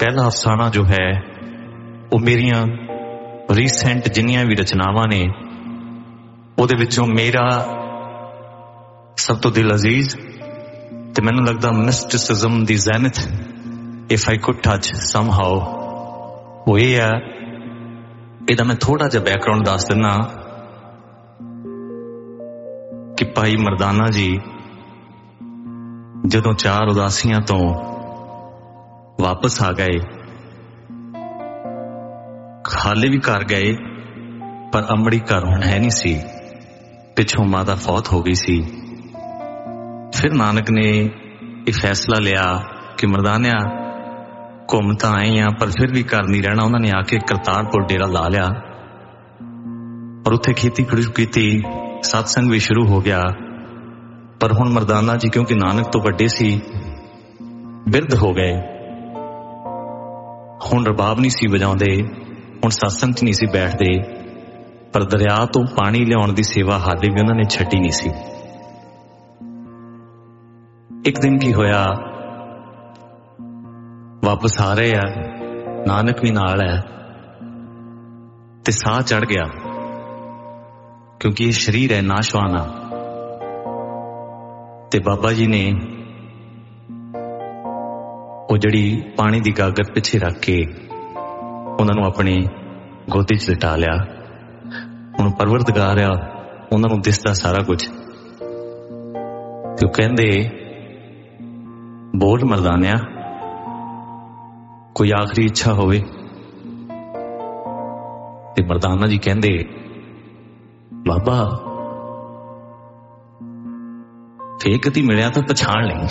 पहला अफसाना जो है वो मेरिया रीसेंट जिन्नियां भी रचनावां ने ਉਹਦੇ ਵਿੱਚੋਂ ਮੇਰਾ ਸਭ ਤੋਂ ਦਿਲ ਅਜ਼ੀਜ਼ ਤੇ ਮੈਨੂੰ ਲੱਗਦਾ ਮਿਸਟਿਸਿਜ਼ਮ ਦੀ zenith if I could touch somehow ਉਹ ਇਹ ਹੈ। ਇਹਦਾ ਮੈਂ ਥੋੜਾ ਜਿਹਾ ਬੈਕਗਰਾਉਂਡ ਦੱਸ ਦਿੰਦਾ ਕਿ ਭਾਈ ਮਰਦਾਨਾ ਜੀ ਜਦੋਂ 4 ਉਦਾਸੀਆਂ ਤੋਂ ਵਾਪਸ ਆ ਗਏ, ਹਾਲੇ ਵੀ ਘਰ ਗਏ ਪਰ ਅੰਮੜੀ ਘਰ ਹੁਣ ਹੈ ਨਹੀਂ ਸੀ, ਪਿੱਛੋਂ ਮਾਤਾ ਫੌਤ ਹੋ ਗਈ ਸੀ। ਫਿਰ ਨਾਨਕ ਨੇ ਇਹ ਫੈਸਲਾ ਲਿਆ ਕਿ ਮਰਦਾਨਿਆ ਘੁੰਮ ਤਾਂ ਆਏ ਆ ਪਰ ਫਿਰ ਵੀ ਘਰ ਨਹੀਂ ਰਹਿਣਾ। ਉਹਨਾਂ ਨੇ ਆ ਕੇ ਕਰਤਾਰਪੁਰ ਡੇਰਾ ਲਾ ਲਿਆ ਔਰ ਉੱਥੇ ਖੇਤੀ ਕੀਤੀ, ਸਤਸੰਗ ਵੀ ਸ਼ੁਰੂ ਹੋ ਗਿਆ। ਪਰ ਹੁਣ ਮਰਦਾਨਾ ਜੀ ਕਿਉਂਕਿ ਨਾਨਕ ਤੋਂ ਵੱਡੇ ਸੀ, ਬਿਰਧ ਹੋ ਗਏ, ਹੁਣ ਰਬਾਬ ਨਹੀਂ ਸੀ ਵਜਾਉਂਦੇ, ਹੁਣ ਸਤਸੰਗ 'ਚ ਨਹੀਂ ਸੀ ਬੈਠਦੇ, ਪਰ ਦਰਿਆ ਤੋਂ ਪਾਣੀ ਲਿਆਉਣ ਦੀ ਸੇਵਾ ਹਾਲੇ ਵੀ ਉਹਨਾਂ ਨੇ ਛੱਡੀ ਨਹੀਂ ਸੀ। ਇੱਕ ਦਿਨ ਕੀ ਹੋਇਆ, ਵਾਪਸ ਆ ਰਹੇ ਆ, ਨਾਨਕ ਵੀ ਨਾਲ ਹੈ ਤੇ ਸਾਹ ਚੜ ਗਿਆ ਕਿਉਂਕਿ ਇਹ ਸਰੀਰ ਹੈ ਨਾਸ਼ਵਾਨ ਆ। ਤੇ ਬਾਬਾ ਜੀ ਨੇ ਉਹ ਜਿਹੜੀ ਪਾਣੀ ਦੀ ਗਾਗਰ ਪਿੱਛੇ ਰੱਖ ਕੇ ਉਹਨਾਂ ਨੂੰ ਆਪਣੀ ਗੋਦੀ 'ਚ ਲਿਟਾ ਲਿਆ। ਹੁਣ ਪਰਵਰਦਗਾਰ ਆ, ਉਹਨਾਂ ਨੂੰ ਦਿਸਦਾ ਸਾਰਾ ਕੁਝ। ਤੇ ਉਹ ਕਹਿੰਦੇ ਬੋਲ ਮਰਦਾਨਿਆ, ਕੋਈ ਆਖਰੀ ਇੱਛਾ ਹੋਵੇ। ਤੇ ਮਰਦਾਨਾ ਜੀ ਕਹਿੰਦੇ ਬਾਬਾ ਫੇਰ ਕਦੀ ਮਿਲਿਆ ਤਾਂ ਪਛਾਣ ਲਈ।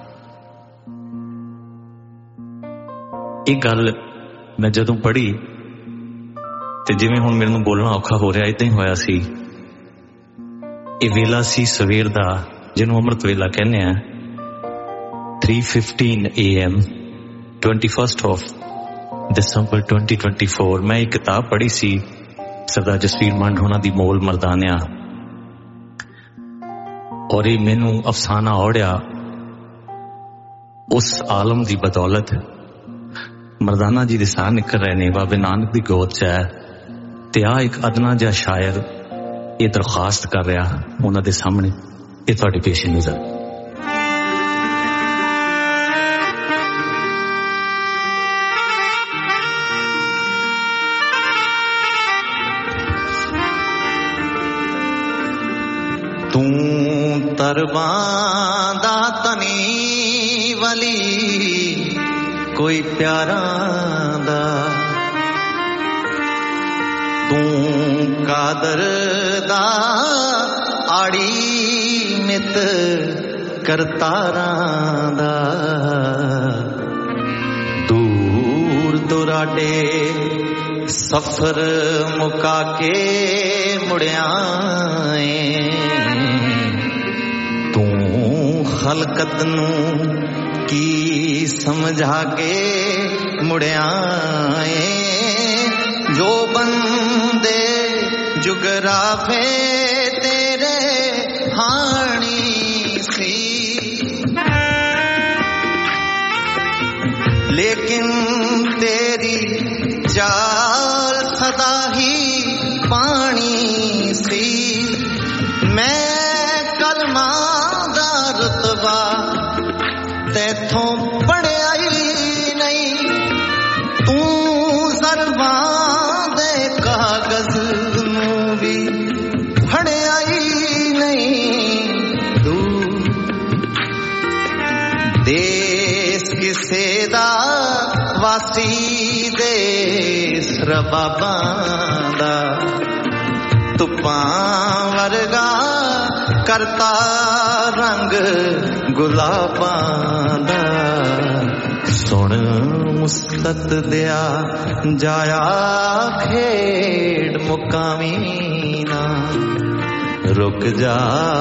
ਇਹ ਗੱਲ ਮੈਂ ਜਦੋਂ ਪੜ੍ਹੀ ਤੇ ਜਿਵੇਂ ਹੁਣ ਮੈਨੂੰ ਬੋਲਣਾ ਔਖਾ ਹੋ ਰਿਹਾ, ਏਦਾਂ ਹੀ ਹੋਇਆ ਸੀ। ਇਹ ਵੇਲਾ ਸੀ ਸਵੇਰ ਦਾ ਜਿਹਨੂੰ ਅੰਮ੍ਰਿਤ ਵੇਲਾ ਕਹਿੰਦੇ ਆ। 3:15 AM 21 ਦਸੰਬਰ 2024। ਮੈਂ ਇੱਕ ਕਿਤਾਬ ਪੜ੍ਹੀ ਸੀ ਸਰਦਾਰ ਜਸਵੀਰ ਮੰਡ ਹੋਣਾ ਦੀ, ਮੋਲ ਮਰਦਾਨਿਆ, ਔਰ ਇਹ ਮੈਨੂੰ ਅਫਸਾਨਾ ਔੜਿਆ ਉਸ ਆਲਮ ਦੀ ਬਦੌਲਤ। ਮਰਦਾਨਾ ਜੀ ਦੇ ਸਾਹ ਨਿਕਲ ਰਹੇ ਨੇ, ਬਾਬੇ ਨਾਨਕ ਦੀ ਗੋਦ 'ਚ ਹੈ ਤੇ ਆਹ ਇੱਕ ਅਦਨਾ ਜਿਹਾ ਸ਼ਾਇਰ ਇਹ ਦਰਖਾਸਤ ਕਰ ਰਿਹਾ ਉਹਨਾਂ ਦੇ ਸਾਹਮਣੇ। ਇਹ ਤੁਹਾਡੇ ਪੇਸ਼ ਨਜ਼ਰ। ਤੂੰ ਤਰਬਾਂ ਦਾ ਤਨੀ ਵਲੀ ਕੋਈ ਪਿਆਰਾਂ ਦਾ, ਤੂੰ ਕਾਦਰ ਦਾ ਆੜੀ ਮਿੱਤ ਕਰਤਾਰਾਂ ਦਾ। ਦੂਰ ਦੁਰਾਡੇ ਸਫ਼ਰ ਮੁਕਾ ਕੇ ਮੁੜਿਆ ਏ, ਤੂੰ ਖਲਕਤ ਨੂੰ ਕੀ ਸਮਝਾ ਕੇ ਮੁੜਿਆ ਏ। ਜੋ ਬੰਦੇ ਜੁਗਰਾਫੇ ਤੇਰੇ ਹਾਣੀ ਸੀ, ਲੇਕਿਨ ਤੇਰੀ ਚਾਲ ਸਦਾ ਹੀ ਪਾਣੀ ਸੀ। ਮੈਂ ਕਲਮਾਂ ਦਾ ਰੁਤਬਾ ਤੈਥੋਂ ਪੜਿਆ ਹੀ ਨਹੀਂ, ਤੂੰ ਜ਼ਰਬਾਂ ਦੇ ਕਾਗਜ਼ ਨੂੰ ਵੀ ਫੜਿਆ ਹੀ ਨਹੀਂ। ਤੂੰ ਦੇਸ ਕਿਸੇ ਦਾ ਵਾਸੀ ਦੇਸ ਰਬਾਬਾਂ ਦਾ, ਧੁੱਪਾਂ ਵਰਗਾ ਕਰਤਾ ਰੰਗ ਗੁਲਾਬਾਂ ਦਾ। ਸੁਣ ਮੁਸਤਤ ਦਿਆ ਜਾਇਆ ਖੇਡ ਮੁਕਾਵੀਂ ਨਾ, ਰੁਕ ਜਾ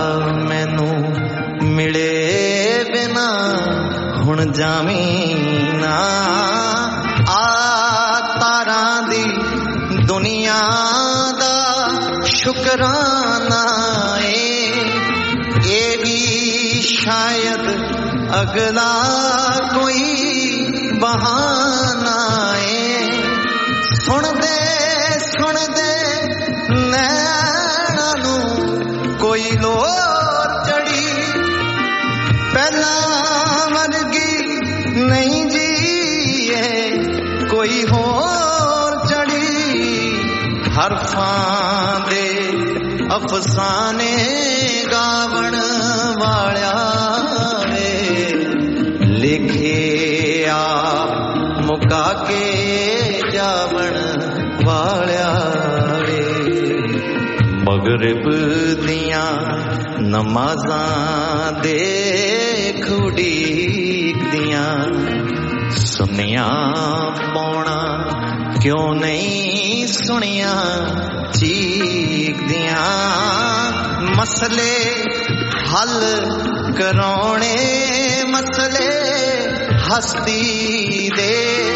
ਮੈਨੂੰ ਮਿਲੇ ਬਿਨਾ ਹੁਣ ਜਾਵੀਂ ਨਾ। ਆ ਤਾਰਾਂ ਦੀ ਦੁਨੀਆ ਦਾ ਸ਼ੁਕਰਾਨਾ ਏ, ਇਹ ਵੀ ਸ਼ਾਇਦ ਅਗਲਾ ਕੋਈ ਬਹਾਨਾ नाए सुन दे नैना नू कोई लोर चढ़ी पहला वर्गी नहीं जी कोई होर चढ़ी हरफां दे अफसाने गावण वाल्या लिखे आ मुका के जावण वाल्या मगरिब दिया नमाज़ां देख उड़ीक दिया सुनिया पौना क्यों नहीं सुनिया चीक दिया मसले हल करौने मसले हस्ती दे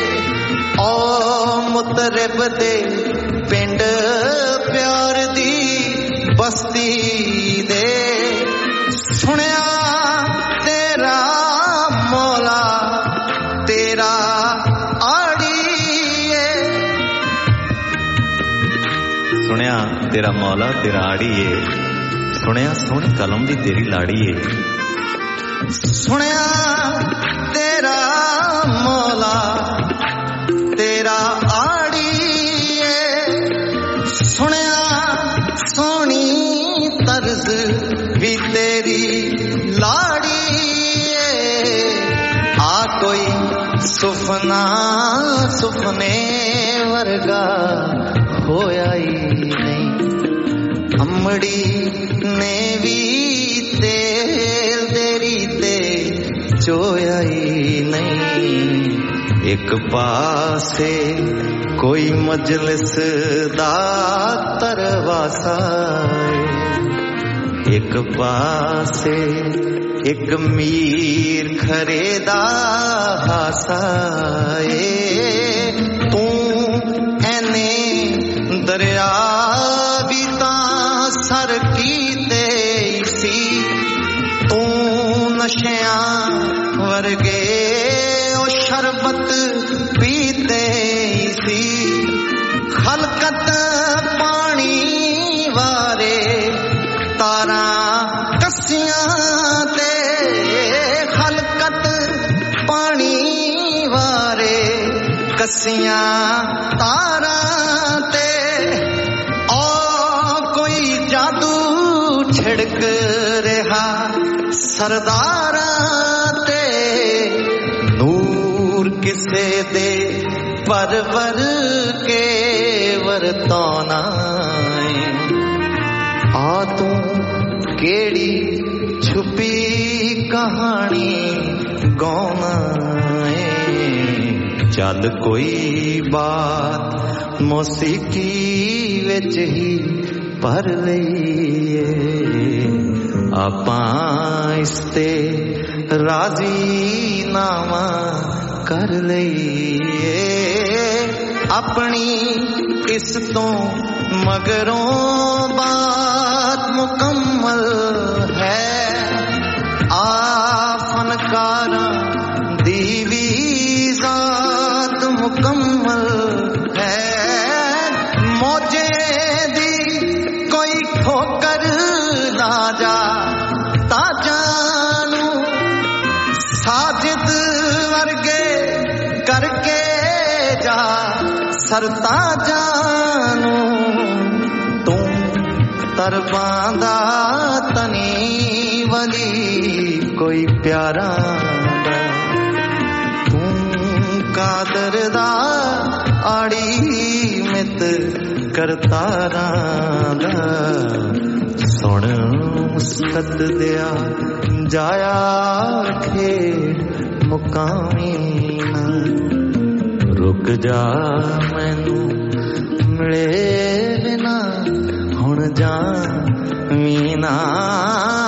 ओ मुतरिब दे पिंड प्यार दी बस्ती दे सुनिया तेरा मौला तेरा आड़िए सुनिया तेरा मौला तेरा आड़िए सुनिया सोहनी कलम भी तेरी लाड़ी है सुनिया तेरा मौला तेरा आड़ी है सुनिया सोहनी तर्ज भी तेरी लाड़ी है आ कोई सुफना सुफने वर्गा होया ही नहीं अमड़ी ने भी तेल तेरी ते चोया ही नहीं एक पासे कोई मजलिस दा तरवासा एक पासे एक मीर खरेदा हासा तू एने दरिया भी सर कीते सी तू नशियां वर्गे ओ शरबत पीते सी खलकत पानी वारे तारा कसियां ते खलकत पानी वारे कसियां तारा ते जादू छिड़क रहा सरदारा ते नूर किसे दे परवर के वरतौना आ तू केड़ी छुपी कहानी गौना चल कोई बात मौसीकी विच ही पर लईए आपां इसते राजी नामा कर लईए अपनी इस तो मगरों बात मुकम्मल है आ फनकारा दीवी जात मुकम्मल है मौजे ठोकर ना जा ताजानू साजिद वर्गे करके जा सरता जानू तू तरबांदा तनी वली कोई प्यारा तू कादर दा आड़ी मित करतारा सुन मुस्कत दिया जाया खेड मुकामी ना रुक जा मैनू मिले बिना हुण जा मीना